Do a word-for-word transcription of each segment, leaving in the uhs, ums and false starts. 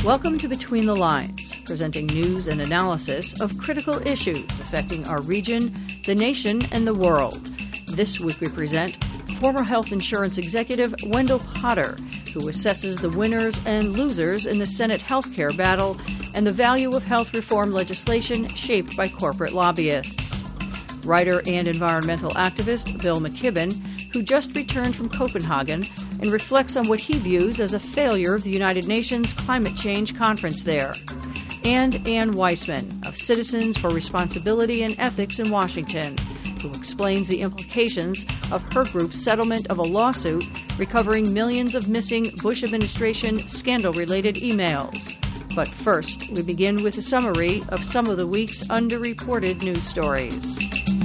Welcome to Between the Lines, presenting news and analysis of critical issues affecting our region, the nation, and the world. This week we present former health insurance executive Wendell Potter, who assesses the winners and losers in the Senate healthcare battle and the value of health reform legislation shaped by corporate lobbyists. Writer and environmental activist Bill McKibben, who just returned from Copenhagen and reflects on what he views as a failure of the United Nations Climate Change Conference there. And Ann Weissman of Citizens for Responsibility and Ethics in Washington, who explains the implications of her group's settlement of a lawsuit recovering millions of missing Bush administration scandal-related emails. But first, we begin with a summary of some of the week's underreported news stories.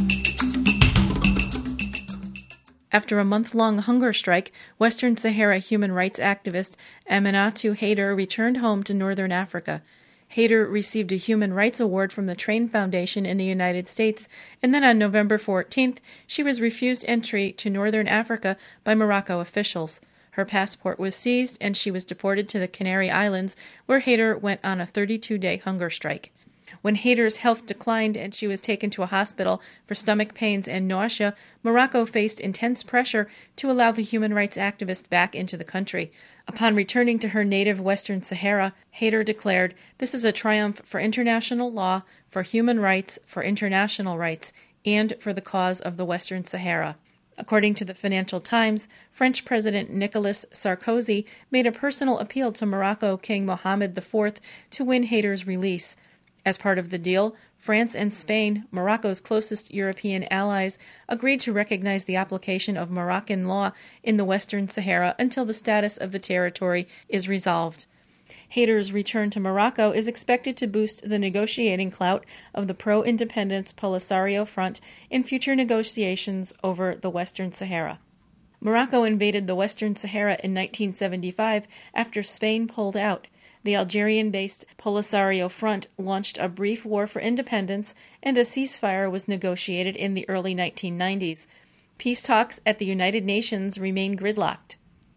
After a month-long hunger strike, Western Sahara human rights activist Aminatou Haider returned home to northern Africa. Haider received a Human Rights Award from the Train Foundation in the United States, and then on November fourteenth, she was refused entry to northern Africa by Morocco officials. Her passport was seized, and she was deported to the Canary Islands, where Haider went on a thirty-two day hunger strike. When Haider's health declined and she was taken to a hospital for stomach pains and nausea, Morocco faced intense pressure to allow the human rights activist back into the country. Upon returning to her native Western Sahara, Haider declared, "This is a triumph for international law, for human rights, for international rights, and for the cause of the Western Sahara." According to the Financial Times, French President Nicolas Sarkozy made a personal appeal to Morocco King Mohammed the Fourth to win Haider's release. As part of the deal, France and Spain, Morocco's closest European allies, agreed to recognize the application of Moroccan law in the Western Sahara until the status of the territory is resolved. Haider's return to Morocco is expected to boost the negotiating clout of the pro-independence Polisario Front in future negotiations over the Western Sahara. Morocco invaded the Western Sahara in nineteen seventy-five after Spain pulled out. The Algerian-based Polisario Front launched a brief war for independence, and a ceasefire was negotiated in the early nineteen nineties. Peace talks at the United Nations remain gridlocked.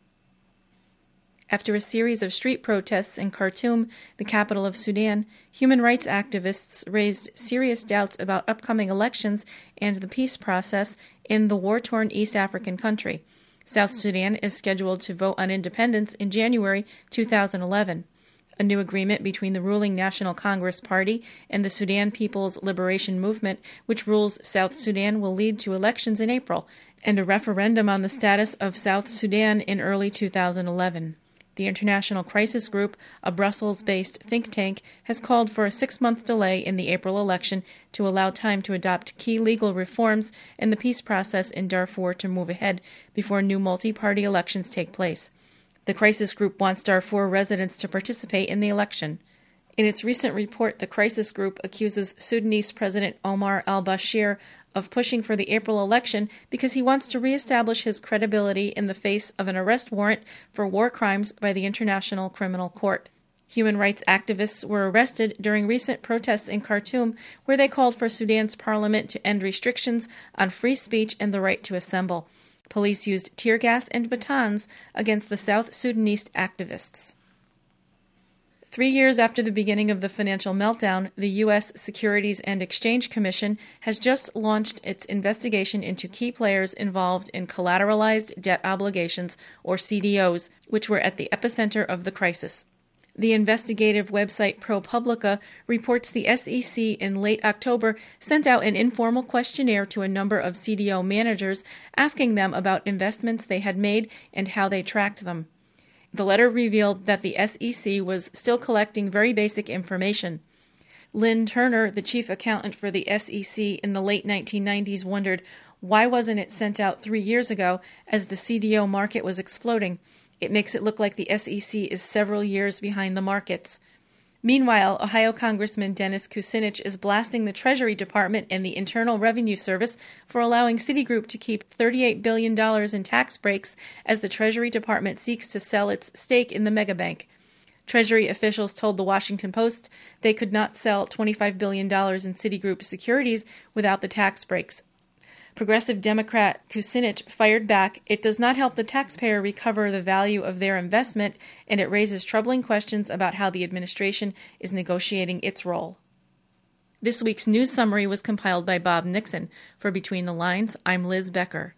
After a series of street protests in Khartoum, the capital of Sudan, human rights activists raised serious doubts about upcoming elections and the peace process in the war-torn East African country. South Sudan is scheduled to vote on independence in January two thousand eleven. A new agreement between the ruling National Congress Party and the Sudan People's Liberation Movement, which rules South Sudan, will lead to elections in April and a referendum on the status of South Sudan in early two thousand eleven. The International Crisis Group, a Brussels-based think tank, has called for a six-month delay in the April election to allow time to adopt key legal reforms and the peace process in Darfur to move ahead before new multi-party elections take place. The crisis group wants Darfur residents to participate in the election. In its recent report, the crisis group accuses Sudanese President Omar al-Bashir of pushing for the April election because he wants to reestablish his credibility in the face of an arrest warrant for war crimes by the International Criminal Court. Human rights activists were arrested during recent protests in Khartoum, where they called for Sudan's parliament to end restrictions on free speech and the right to assemble. Police used tear gas and batons against the South Sudanese activists. Three years after the beginning of the financial meltdown, the U S Securities and Exchange Commission has just launched its investigation into key players involved in collateralized debt obligations, or C D Os, which were at the epicenter of the crisis. The investigative website ProPublica reports the S E C in late October sent out an informal questionnaire to a number of C D O managers asking them about investments they had made and how they tracked them. The letter revealed that the S E C was still collecting very basic information. Lynn Turner, the chief accountant for the S E C in the late nineteen nineties, wondered, why wasn't it sent out three years ago as the C D O market was exploding? It makes it look like the S E C is several years behind the markets. Meanwhile, Ohio Congressman Dennis Kucinich is blasting the Treasury Department and the Internal Revenue Service for allowing Citigroup to keep thirty-eight billion dollars in tax breaks as the Treasury Department seeks to sell its stake in the megabank. Treasury officials told the Washington Post they could not sell twenty-five billion dollars in Citigroup securities without the tax breaks. Progressive Democrat Kucinich fired back, "It does not help the taxpayer recover the value of their investment, and it raises troubling questions about how the administration is negotiating its role." This week's news summary was compiled by Bob Nixon. For Between the Lines, I'm Liz Becker.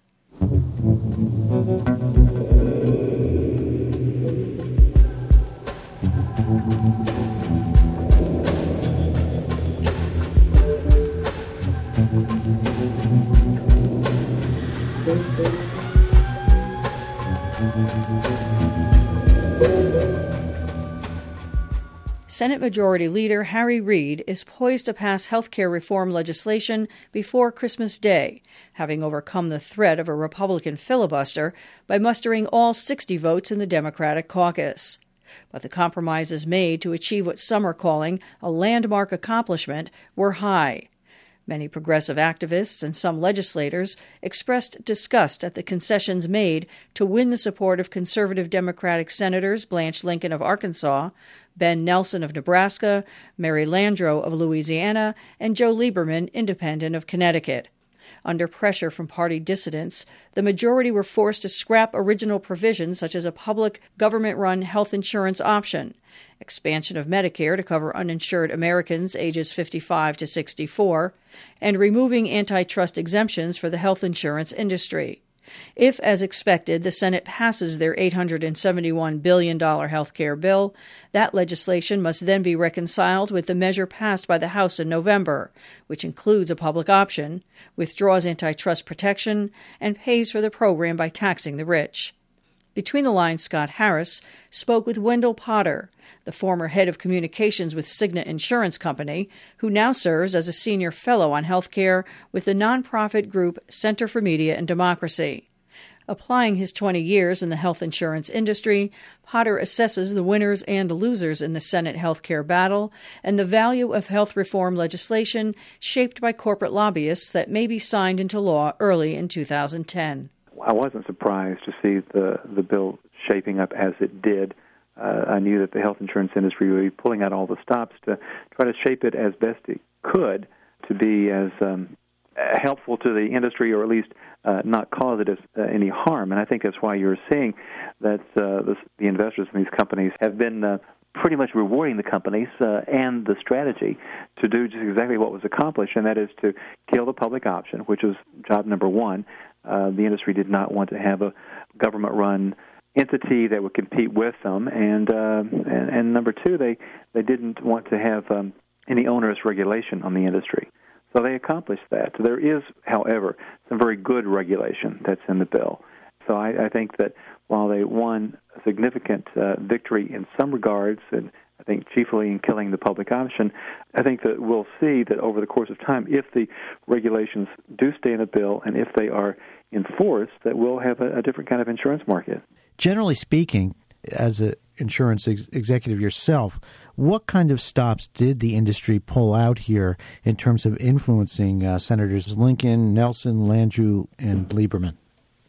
Senate Majority Leader Harry Reid is poised to pass health care reform legislation before Christmas Day, having overcome the threat of a Republican filibuster by mustering all sixty votes in the Democratic caucus. But the compromises made to achieve what some are calling a landmark accomplishment were high. Many progressive activists and some legislators expressed disgust at the concessions made to win the support of conservative Democratic Senators Blanche Lincoln of Arkansas, Ben Nelson of Nebraska, Mary Landrieu of Louisiana, and Joe Lieberman, Independent of Connecticut. Under pressure from party dissidents, the majority were forced to scrap original provisions such as a public government-run health insurance option, expansion of Medicare to cover uninsured Americans ages fifty-five to sixty-four, and removing antitrust exemptions for the health insurance industry. If, as expected, the Senate passes their eight hundred seventy-one billion dollars health care bill, that legislation must then be reconciled with the measure passed by the House in November, which includes a public option, withdraws antitrust protection, and pays for the program by taxing the rich. Between the Lines, Scott Harris spoke with Wendell Potter, the former head of communications with Cigna Insurance Company, who now serves as a senior fellow on health care with the nonprofit group Center for Media and Democracy. Applying his twenty years in the health insurance industry, Potter assesses the winners and losers in the Senate health care battle and the value of health reform legislation shaped by corporate lobbyists that may be signed into law early in two thousand ten. I wasn't surprised to see the, the bill shaping up as it did. Uh, I knew that the health insurance industry would be pulling out all the stops to try to shape it as best it could to be as um, helpful to the industry, or at least uh, not cause it as, uh, any harm. And I think that's why you're seeing that uh, the, the investors in these companies have been uh, pretty much rewarding the companies uh, and the strategy to do just exactly what was accomplished, and that is to kill the public option, which was job number one. Uh, the industry did not want to have a government-run entity that would compete with them, and uh, and, and number two, they, they didn't want to have um, any onerous regulation on the industry. So they accomplished that. There is, however, some very good regulation that's in the bill. So I, I think that while they won a significant uh, victory in some regards, and I think chiefly in killing the public option, I think that we'll see that over the course of time, if the regulations do stay in the bill and if they are enforced, that we'll have a, a different kind of insurance market. Generally speaking, as an insurance ex- executive yourself, what kind of stops did the industry pull out here in terms of influencing uh, Senators Lincoln, Nelson, Landrieu, and Lieberman?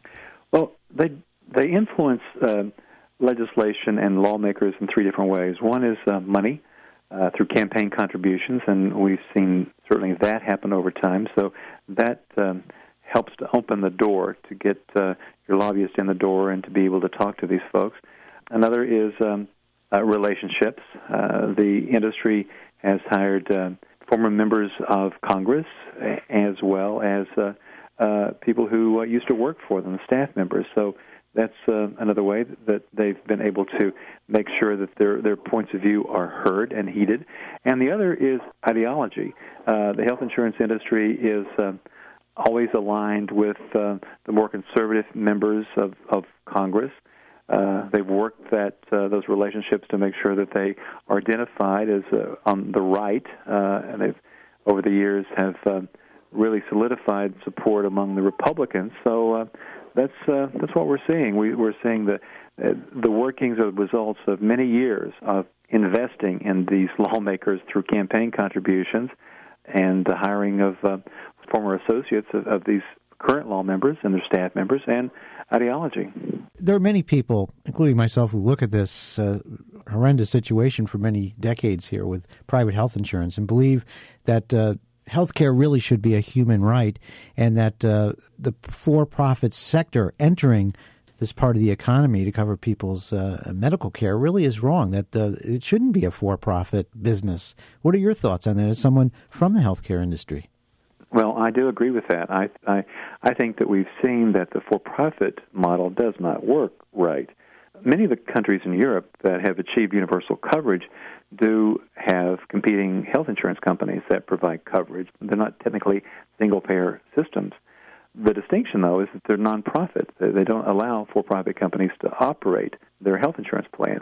Well, they they influence uh, legislation and lawmakers in three different ways. One is uh, money uh, through campaign contributions, and we've seen certainly that happen over time. So that um, helps to open the door to get uh, your lobbyist in the door and to be able to talk to these folks. Another is um, uh, relationships. Uh, the industry has hired uh, former members of Congress as well as uh, uh, people who uh, used to work for them, staff members. So that's uh, another way that they've been able to make sure that their their points of view are heard and heeded. And the other is ideology. Uh, the health insurance industry is uh, always aligned with uh, the more conservative members of, of Congress. Uh, they've worked that uh, those relationships to make sure that they are identified as uh, on the right, uh, and they've over the years have uh, really solidified support among the Republicans. So uh, that's uh, that's what we're seeing. We, we're seeing the uh, the workings or the results of many years of investing in these lawmakers through campaign contributions and the hiring of uh, former associates of, of these current law members and their staff members, and ideology. There are many people, including myself, who look at this uh, horrendous situation for many decades here with private health insurance and believe that uh, healthcare really should be a human right, and that uh, the for-profit sector entering this part of the economy to cover people's uh, medical care really is wrong, that uh, it shouldn't be a for-profit business. What are your thoughts on that as someone from the healthcare industry? Well, I do agree with that. I, I, I think that we've seen that the for-profit model does not work right. Many of the countries in Europe that have achieved universal coverage do have competing health insurance companies that provide coverage. They're not technically single-payer systems. The distinction, though, is that they're nonprofit. They don't allow for-profit companies to operate their health insurance plans.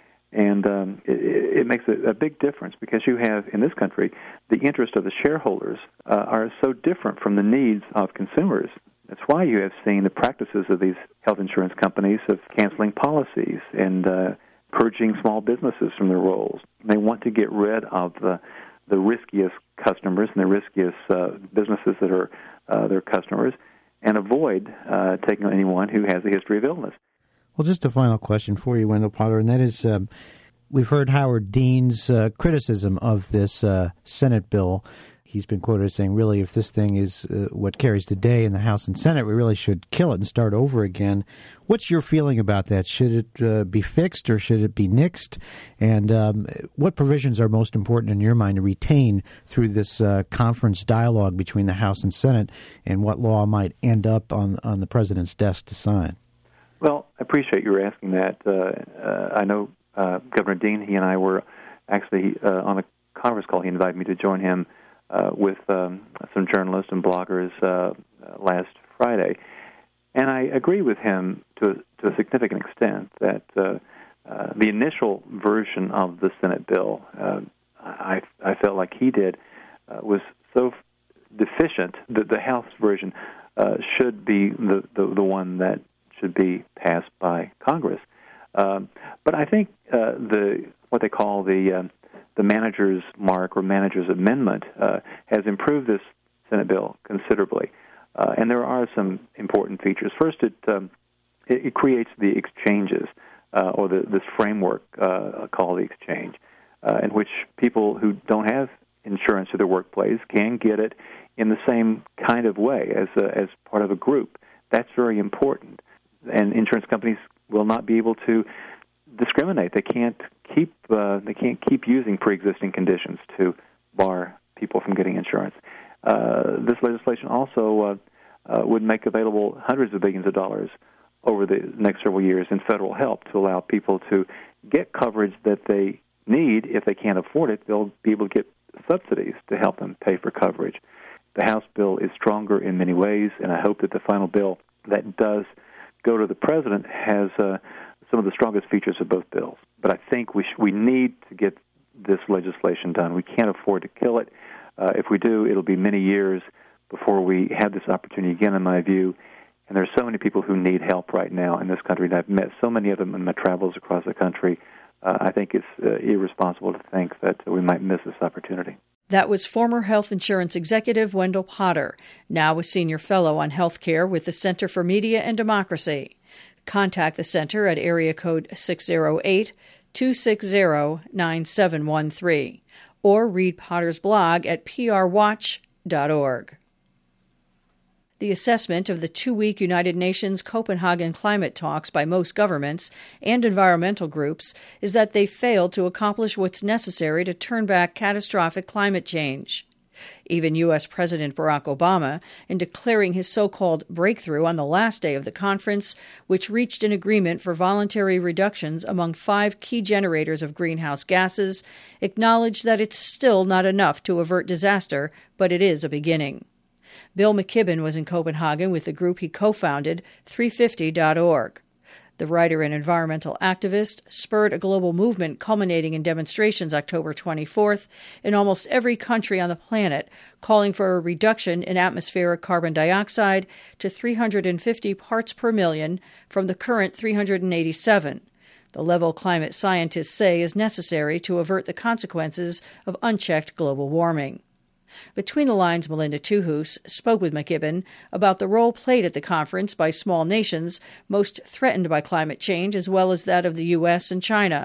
And um, it, it makes a, a big difference because you have, in this country, the interest of the shareholders uh, are so different from the needs of consumers. That's why you have seen the practices of these health insurance companies of canceling policies and uh, purging small businesses from their roles. They want to get rid of the, the riskiest customers and the riskiest uh, businesses that are uh, their customers and avoid uh, taking on anyone who has a history of illness. Well, just a final question for you, Wendell Potter, and that is um, we've heard Howard Dean's uh, criticism of this uh, Senate bill. He's been quoted as saying, really, if this thing is uh, what carries the day in the House and Senate, we really should kill it and start over again. What's your feeling about that? Should it uh, be fixed or should it be nixed? And um, what provisions are most important in your mind to retain through this uh, conference dialogue between the House and Senate, and what law might end up on, on the president's desk to sign? Well, I appreciate you asking that. Uh, uh, I know uh, Governor Dean, he and I were actually uh, on a conference call. He invited me to join him Uh, with um, some journalists and bloggers uh, uh, last Friday. And I agree with him to a, to a significant extent that uh, uh, the initial version of the Senate bill, uh, I, I felt like he did, uh, was so deficient that the House version uh, should be the, the, the one that should be passed by Congress. Um, but I think uh, the what they call the uh, the manager's mark or manager's amendment uh, has improved this Senate bill considerably. Uh, and there are some important features. First, it um, it, it creates the exchanges uh, or the, this framework uh, called the exchange, uh, in which people who don't have insurance to their workplace can get it in the same kind of way as a, as part of a group. That's very important. And insurance companies will not be able to discriminate. They can't keep uh, they can't keep using pre-existing conditions to bar people from getting insurance. Uh, this legislation also uh, uh, would make available hundreds of billions of dollars over the next several years in federal help to allow people to get coverage that they need. If they can't afford it, they'll be able to get subsidies to help them pay for coverage. The House bill is stronger in many ways, and I hope that the final bill that does go to the president has uh, some of the strongest features of both bills. But I think we sh- we need to get this legislation done. We can't afford to kill it. Uh, if we do, it'll be many years before we have this opportunity again, in my view. And there are so many people who need help right now in this country, and I've met so many of them in my travels across the country. Uh, I think it's uh, irresponsible to think that we might miss this opportunity. That was former health insurance executive Wendell Potter, now a senior fellow on healthcare with the Center for Media and Democracy. Contact the center at area code six oh eight, two six zero, nine seven one three or read Potter's blog at p r watch dot org. The assessment of the two-week United Nations Copenhagen climate talks by most governments and environmental groups is that they failed to accomplish what's necessary to turn back catastrophic climate change. Even U S. President Barack Obama, in declaring his so-called breakthrough on the last day of the conference, which reached an agreement for voluntary reductions among five key generators of greenhouse gases, acknowledged that it's still not enough to avert disaster, but it is a beginning. Bill McKibben was in Copenhagen with the group he co-founded, three fifty dot org. The writer and environmental activist spurred a global movement culminating in demonstrations October twenty-fourth in almost every country on the planet, calling for a reduction in atmospheric carbon dioxide to three hundred fifty parts per million from the current three hundred eighty-seven, the level climate scientists say is necessary to avert the consequences of unchecked global warming. Between the lines, Melinda Tuhus spoke with McKibben about the role played at the conference by small nations most threatened by climate change, as well as that of the U S and China.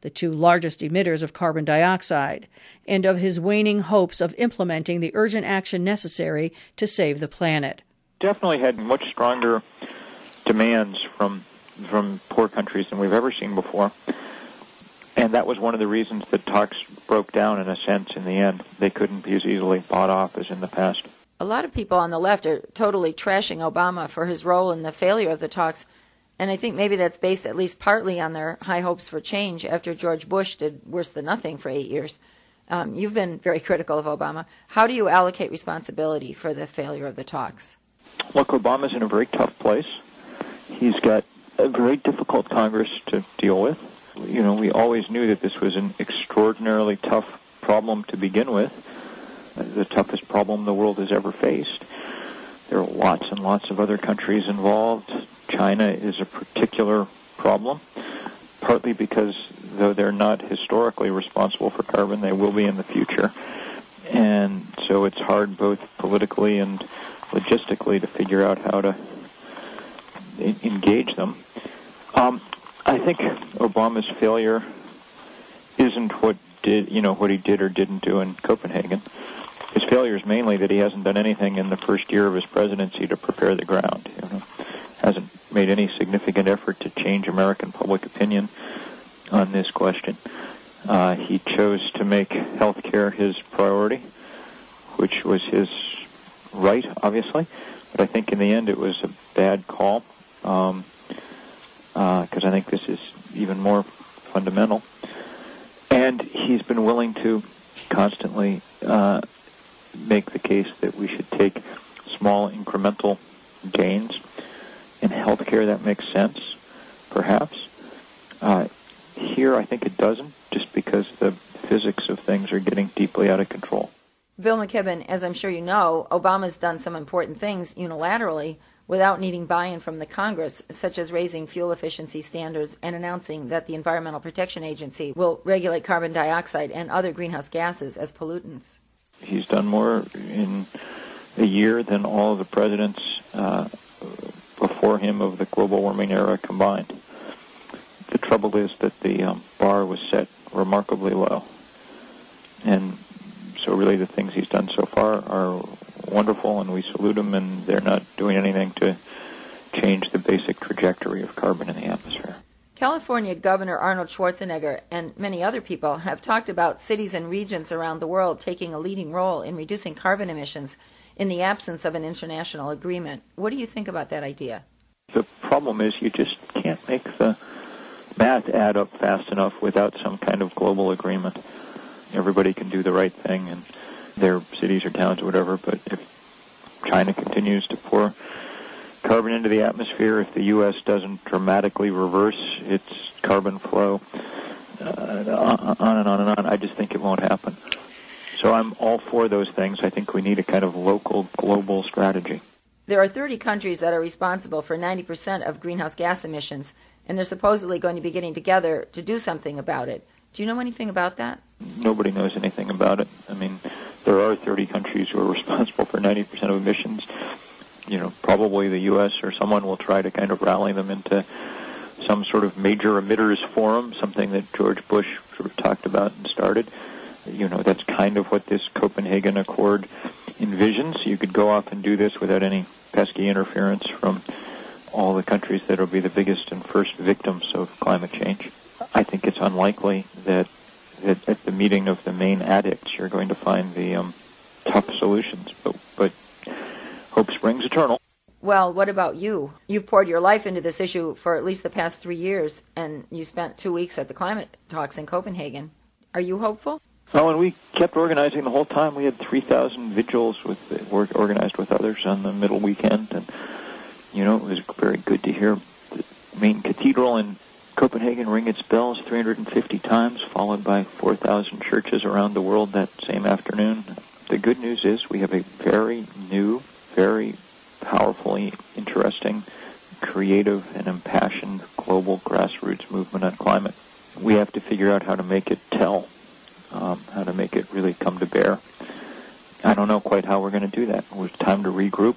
the two largest emitters of carbon dioxide, and of his waning hopes of implementing the urgent action necessary to save the planet. Definitely had much stronger demands from from poor countries than we've ever seen before. And that was one of the reasons that talks broke down in a sense in the end. They couldn't be as easily bought off as in the past. A lot of people on the left are totally trashing Obama for his role in the failure of the talks, and I think maybe that's based at least partly on their high hopes for change after George Bush did worse than nothing for eight years. Um, you've been very critical of Obama. How do you allocate responsibility for the failure of the talks? Look, Obama's in a very tough place. He's got a very difficult Congress to deal with. You know, we always knew that this was an extraordinarily tough problem to begin with, the toughest problem the world has ever faced. There are lots and lots of other countries involved. China is a particular problem, partly because, though they're not historically responsible for carbon, they will be in the future. And so it's hard both politically and logistically to figure out how to engage them. Um, I think Obama's failure isn't what did you know what he did or didn't do in Copenhagen. His failure is mainly that he hasn't done anything in the first year of his presidency to prepare the ground. You know, hasn't made any significant effort to change American public opinion on this question. Uh, he chose to make health care his priority, which was his right, obviously. But I think in the end it was a bad call. Um, because uh, I think this is even more fundamental. And he's been willing to constantly uh, make the case that we should take small incremental gains. In healthcare, that makes sense, perhaps. Uh, here, I think it doesn't, just because the physics of things are getting deeply out of control. Bill McKibben, as I'm sure you know, Obama's done some important things unilaterally without needing buy-in from the Congress, such as raising fuel efficiency standards and announcing that the Environmental Protection Agency will regulate carbon dioxide and other greenhouse gases as pollutants. He's done more in a year than all of the presidents uh, before him of the global warming era combined. The trouble is that the um, bar was set remarkably low. And so really the things he's done so far are wonderful, and we salute them, and they're not doing anything to change the basic trajectory of carbon in the atmosphere. California Governor Arnold Schwarzenegger and many other people have talked about cities and regions around the world taking a leading role in reducing carbon emissions in the absence of an international agreement. What do you think about that idea? The problem is you just can't make the math add up fast enough without some kind of global agreement. Everybody can do the right thing, and their cities or towns or whatever, but if China continues to pour carbon into the atmosphere, if the U S doesn't dramatically reverse its carbon flow, uh, on and on and on, I just think it won't happen. So I'm all for those things. I think we need a kind of local, global strategy. There are thirty countries that are responsible for ninety percent of greenhouse gas emissions, and they're supposedly going to be getting together to do something about it. Do you know anything about that? Nobody knows anything about it. I mean, there are thirty countries who are responsible for ninety percent of emissions. You know, probably the U S or someone will try to kind of rally them into some sort of major emitters forum, something that George Bush sort of talked about and started. You know, that's kind of what this Copenhagen Accord envisions. You could go off and do this without any pesky interference from all the countries that will be the biggest and first victims of climate change. I think it's unlikely that, that at the meeting of the main addicts you're going to find the um, tough solutions, but, but hope springs eternal. Well, what about you? You've poured your life into this issue for at least the past three years, and you spent two weeks at the climate talks in Copenhagen. Are you hopeful? Well, and we kept organizing the whole time. We had three thousand vigils with organized with others on the middle weekend, and, you know, it was very good to hear the main cathedral in Copenhagen ring its bells three hundred fifty times, followed by four thousand churches around the world that same afternoon. The good news is we have a very new, very powerfully interesting, creative, and impassioned global grassroots movement on climate. We have to figure out how to make it tell, um, how to make it really come to bear. I don't know quite how we're going to do that. It's time to regroup,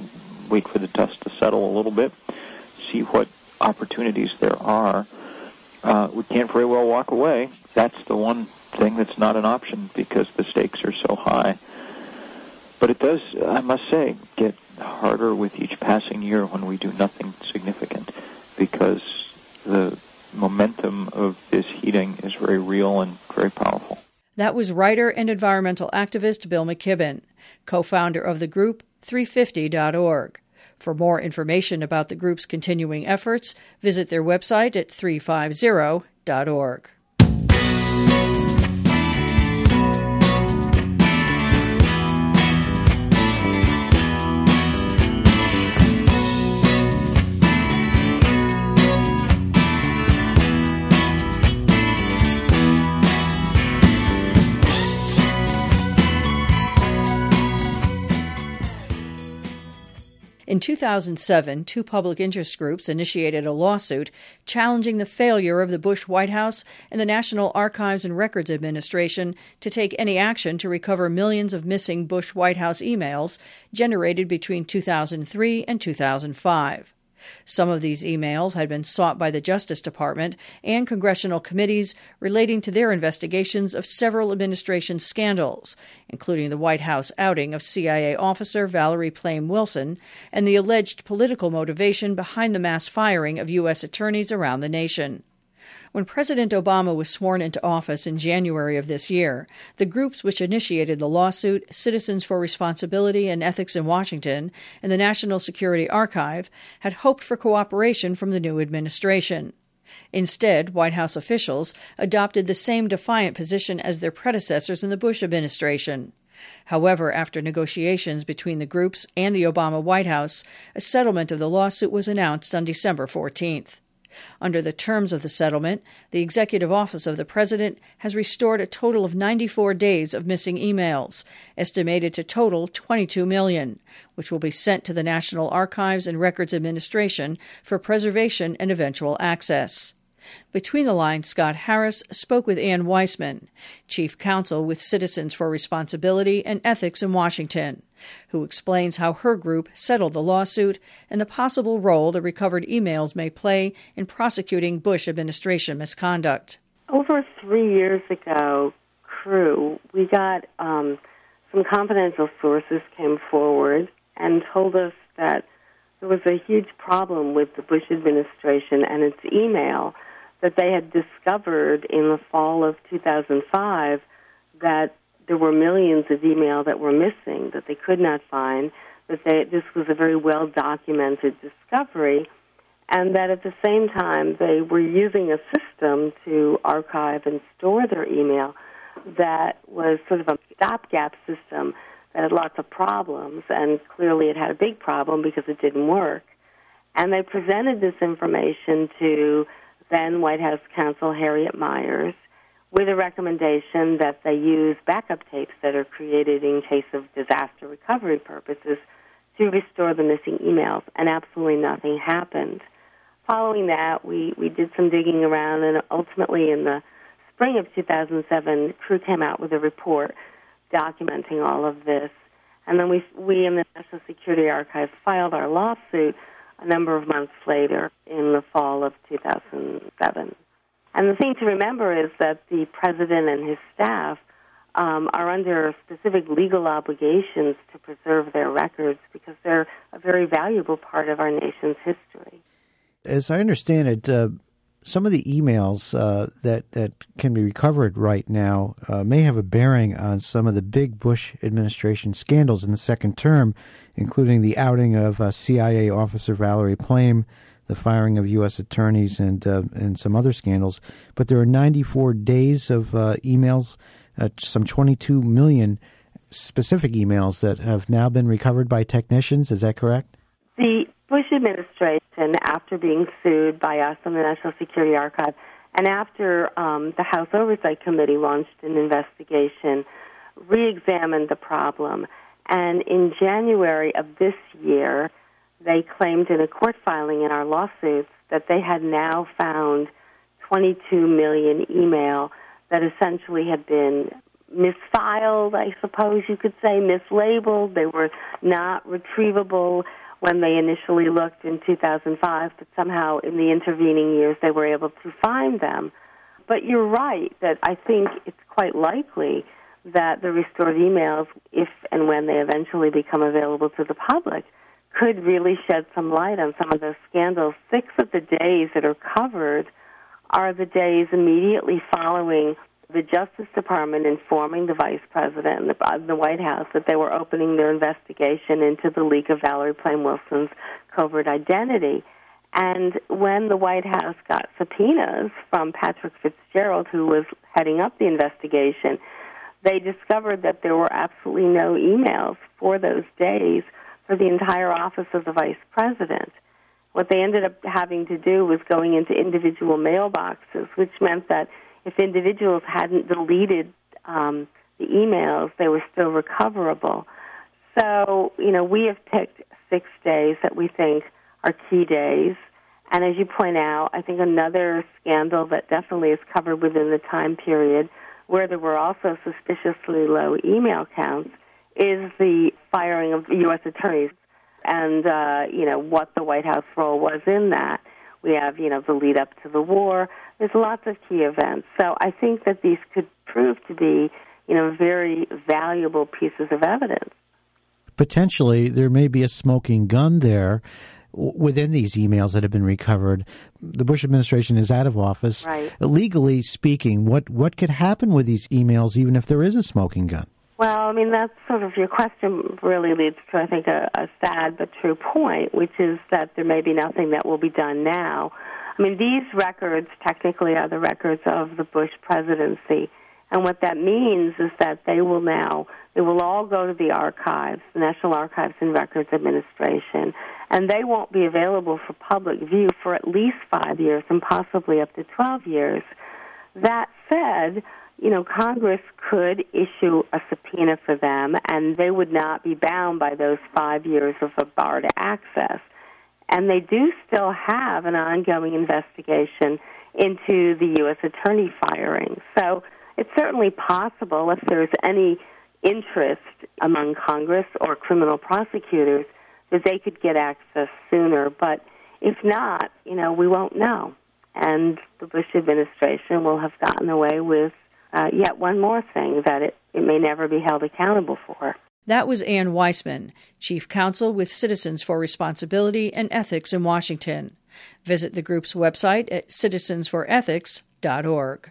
wait for the dust to settle a little bit, see what opportunities there are uh, we can't very well walk away. That's the one thing that's not an option because the stakes are so high. But it does, I must say, get harder with each passing year when we do nothing significant because the momentum of this heating is very real and very powerful. That was writer and environmental activist Bill McKibben, co-founder of the group three fifty dot org. For more information about the group's continuing efforts, visit their website at three fifty dot org. In two thousand seven, two public interest groups initiated a lawsuit challenging the failure of the Bush White House and the National Archives and Records Administration to take any action to recover millions of missing Bush White House emails generated between two thousand three and two thousand five. Some of these emails had been sought by the Justice Department and congressional committees relating to their investigations of several administration scandals, including the White House outing of C I A officer Valerie Plame Wilson and the alleged political motivation behind the mass firing of U S attorneys around the nation. When President Obama was sworn into office in January of this year, the groups which initiated the lawsuit, Citizens for Responsibility and Ethics in Washington and the National Security Archive, had hoped for cooperation from the new administration. Instead, White House officials adopted the same defiant position as their predecessors in the Bush administration. However, after negotiations between the groups and the Obama White House, a settlement of the lawsuit was announced on December fourteenth. Under the terms of the settlement, the Executive Office of the President has restored a total of ninety-four days of missing emails, estimated to total twenty-two million, which will be sent to the National Archives and Records Administration for preservation and eventual access. Between the lines, Scott Harris spoke with Ann Weissman, chief counsel with Citizens for Responsibility and Ethics in Washington, who explains how her group settled the lawsuit and the possible role the recovered emails may play in prosecuting Bush administration misconduct. Over three years ago, Crew, we got um, some confidential sources came forward and told us that there was a huge problem with the Bush administration and its email that they had discovered in the fall of two thousand five that there were millions of email that were missing, that they could not find, that they, this was a very well-documented discovery, and that at the same time they were using a system to archive and store their email that was sort of a stopgap system that had lots of problems, and clearly it had a big problem because it didn't work. And they presented this information to then White House counsel Harriet Miers with a recommendation that they use backup tapes that are created in case of disaster recovery purposes to restore the missing emails, and absolutely nothing happened. Following that, we, we did some digging around, and ultimately in the spring of two thousand seven, Crew came out with a report documenting all of this. And then we, we in the National Security Archive filed our lawsuit a number of months later in the fall of two thousand seven. And the thing to remember is that the president and his staff um, are under specific legal obligations to preserve their records because they're a very valuable part of our nation's history. As I understand it, uh, some of the emails uh, that, that can be recovered right now uh, may have a bearing on some of the big Bush administration scandals in the second term, including the outing of uh, C I A officer Valerie Plame, the firing of U S attorneys, and uh, and some other scandals. But there are ninety-four days of uh, emails, uh, some twenty-two million specific emails that have now been recovered by technicians. Is that correct? The Bush administration, after being sued by us in the National Security Archive, and after um, the House Oversight Committee launched an investigation, re-examined the problem. And in January of this year, they claimed in a court filing in our lawsuits that they had now found twenty-two million email that essentially had been misfiled, I suppose you could say, mislabeled. They were not retrievable when they initially looked in two thousand five, but somehow in the intervening years they were able to find them. But you're right that I think it's quite likely that the restored emails, if and when they eventually become available to the public, could really shed some light on some of those scandals. Six of the days that are covered are the days immediately following the Justice Department informing the Vice President and the, uh, the White House that they were opening their investigation into the leak of Valerie Plame Wilson's covert identity. And when the White House got subpoenas from Patrick Fitzgerald, who was heading up the investigation, they discovered that there were absolutely no emails for those days for the entire office of the Vice President. What they ended up having to do was going into individual mailboxes, which meant that if individuals hadn't deleted um, the emails, they were still recoverable. So, you know, we have picked six days that we think are key days. And as you point out, I think another scandal that definitely is covered within the time period where there were also suspiciously low email counts is the firing of U S attorneys and, uh, you know, what the White House role was in that. We have, you know, the lead up to the war. There's lots of key events. So I think that these could prove to be, you know, very valuable pieces of evidence. Potentially, there may be a smoking gun there within these emails that have been recovered. The Bush administration is out of office. Right. Legally speaking, what, what could happen with these emails even if there is a smoking gun? Well, I mean, that's sort of your question really leads to, I think, a, a sad but true point, which is that there may be nothing that will be done now. I mean, these records technically are the records of the Bush presidency, and what that means is that they will now, they will all go to the archives, the National Archives and Records Administration, and they won't be available for public view for at least five years and possibly up to twelve years. That said, you know, Congress could issue a subpoena for them, and they would not be bound by those five years of a bar to access. And they do still have an ongoing investigation into the U S attorney firing. So it's certainly possible, if there's any interest among Congress or criminal prosecutors, that they could get access sooner. But if not, you know, we won't know. And the Bush administration will have gotten away with Uh, yet one more thing that it, it may never be held accountable for. That was Ann Weissman, Chief Counsel with Citizens for Responsibility and Ethics in Washington. Visit the group's website at citizens for ethics dot org.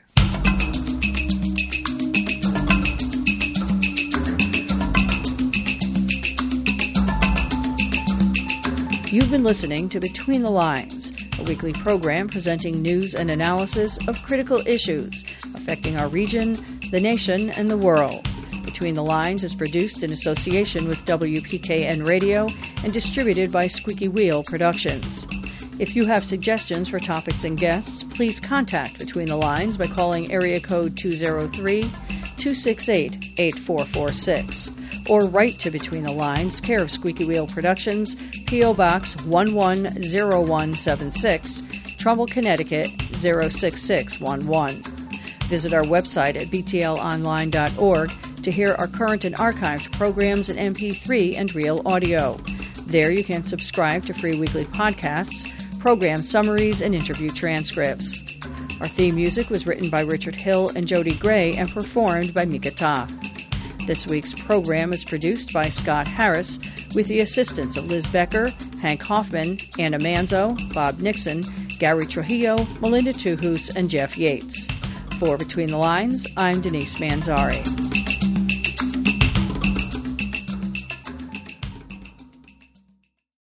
You've been listening to Between the Lines, a weekly program presenting news and analysis of critical issues affecting our region, the nation, and the world. Between the Lines is produced in association with W P K N Radio and distributed by Squeaky Wheel Productions. If you have suggestions for topics and guests, please contact Between the Lines by calling area code two oh three, two six eight, eight four four six or write to Between the Lines, care of Squeaky Wheel Productions, P O. Box one one zero one seven six, Trumbull, Connecticut zero six six one one. Visit our website at b t l online dot org to hear our current and archived programs in M P three and real audio. There you can subscribe to free weekly podcasts, program summaries, and interview transcripts. Our theme music was written by Richard Hill and Jody Gray and performed by Mika Ta. This week's program is produced by Scott Harris with the assistance of Liz Becker, Hank Hoffman, Anna Manzo, Bob Nixon, Gary Trujillo, Melinda Tuhus, and Jeff Yates. For Between the Lines, I'm Denise Manzari.